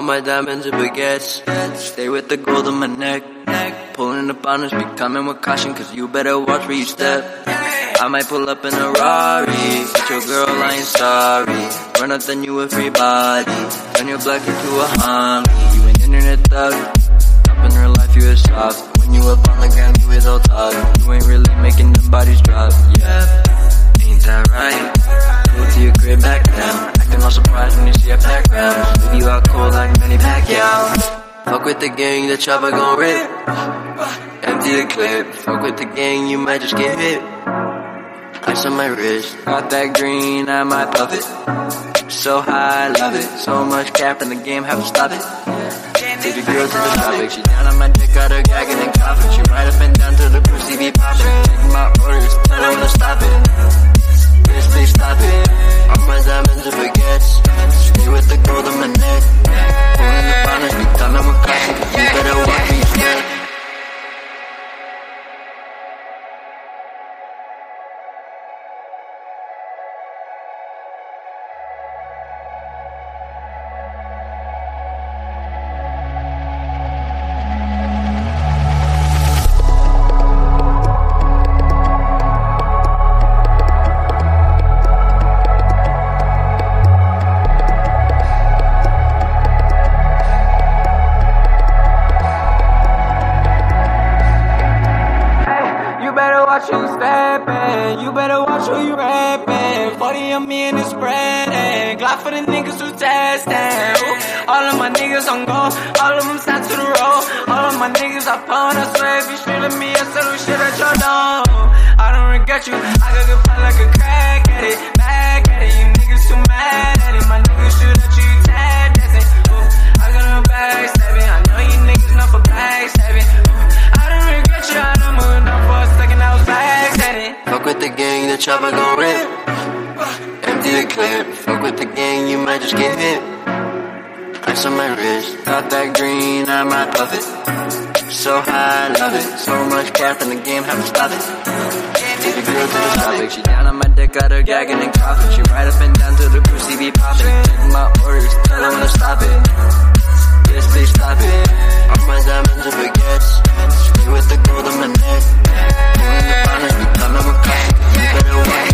my diamonds are baguettes. Stay with the gold on my neck. Pulling up on us, be coming with caution, cause you better watch where you step. I might pull up in a Rari, but your girl, I ain't sorry. Run up then you a free body. Turn your black into a homie. You an internet thug. Up in real life, you a soft. When you up on the gram, you is all talk. You ain't really making them bodies drop, yeah. Ain't that right? Go to your crib back down. Acting all surprised when you see a pack round. Leave you out cold like Manny Pacquiao. Fuck with the gang, the chopper gon' rip. Empty the clip. Fuck with the gang, you might just get hit. Ice on my wrist, got that green, I might puff it. So high, love it. So much cap in the game, have to stop it. Take the girl to the topic. She down on my dick, got her gagging and coughing. She right up and down till the pussy be popping. Taking my orders, tell them to stop it. Bitch, please stop it. All my diamonds are baguettes. Stay with the gold on my neck. Pulling the bonnet, be coming with caution. You better watch me step. You better watch who you rapping. 40 on me and it's spreading. Glock for the niggas who testing. All of my niggas on go. All of them side to the road. All of my niggas I pawn. I swear if you shoot at me, I settle shit at your door. I don't regret you. I got good pop like a crack at it. Back at it. You niggas too mad at it. My niggas shoot at you, tag dancing. I got no backstabbing. I know you niggas not for backstabbing. I don't regret you. I done moved on for a second. I was back at it. Fuck with the gang, the chopper gon' rip. Empty the clip. Fuck with the gang, you might just get hit. Ice on my wrist, got that green, I might puff it. So high, love it. So much cap in the game, have to stop it. Take the girl to the topic. She down on my dick, got her gagging and coughing. She right up and down till the pussy be popping. Taking my orders, tell them to stop it. Bitch, please stop it. All my diamonds are baguettes. Stay with the gold on my neck. Pulling the bonnet, be coming with caution. You better watch